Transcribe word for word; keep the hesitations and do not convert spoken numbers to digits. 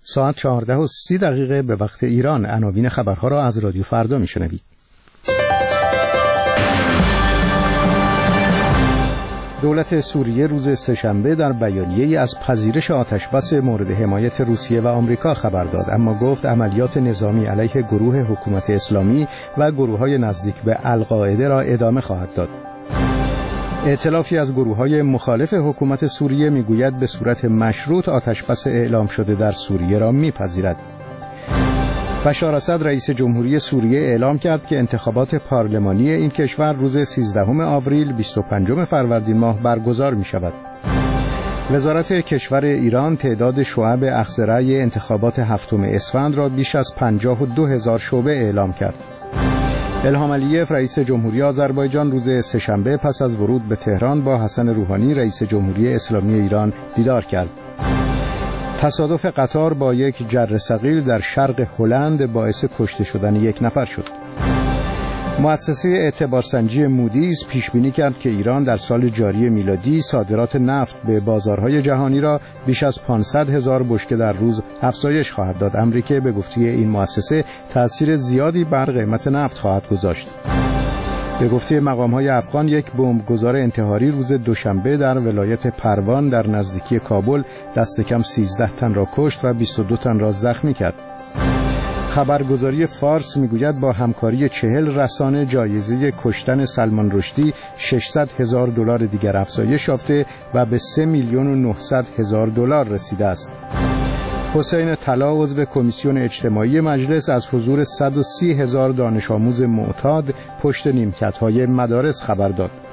ساعت چهارده و سی دقیقه به وقت ایران. عناوین خبرها را از رادیو فردا میشنوید. دولت سوریه روز سه‌شنبه در بیانیه‌ای از پذیرش آتشبس مورد حمایت روسیه و آمریکا خبر داد، اما گفت عملیات نظامی علیه گروه حکومت اسلامی و گروه‌های نزدیک به القاعده را ادامه خواهد داد. ائتلافی از گروه‌های مخالف حکومت سوریه میگوید به صورت مشروط آتشبس اعلام شده در سوریه را میپذیرد. بشار اسد رئیس جمهوری سوریه اعلام کرد که انتخابات پارلمانی این کشور روز سیزدهم آوریل بیست و پنجم فروردین ماه برگزار می شود. وزارت کشور ایران تعداد شعب اخذ رأی انتخابات هفتم اسفند را بیش از پنجاه و دو هزار شعبه اعلام کرد. الهام علیف رئیس جمهوری آذربایجان روز سه‌شنبه پس از ورود به تهران با حسن روحانی رئیس جمهوری اسلامی ایران دیدار کرد. تصادف قطار با یک جره ثقیل در شرق هلند باعث کشته شدن یک نفر شد. مؤسسه اعتبارسنجی مودیز پیش بینی کرد که ایران در سال جاری میلادی صادرات نفت به بازارهای جهانی را بیش از پانصد هزار بشکه در روز افزایش خواهد داد. امریکا به گفته این مؤسسه تأثیر زیادی بر قیمت نفت خواهد گذاشت. به گفته مقام‌های افغان یک بمبگذار انتحاری روز دوشنبه در ولایت پروان در نزدیکی کابل دست کم سیزده تن را کشت و بیست و دو تن را زخمی کرد. خبرگزاری فارس میگوید با همکاری چهل رسانه جایزه کشتن سلمان رشدی ششصد هزار دلار دیگر افزایش یافته و به سه میلیون و نهصد هزار دلار رسیده است. حسین طلا عضو کمیسیون اجتماعی مجلس از حضور صد و سی هزار دانش آموز معتاد پشت نیمکت‌های مدارس خبر داد.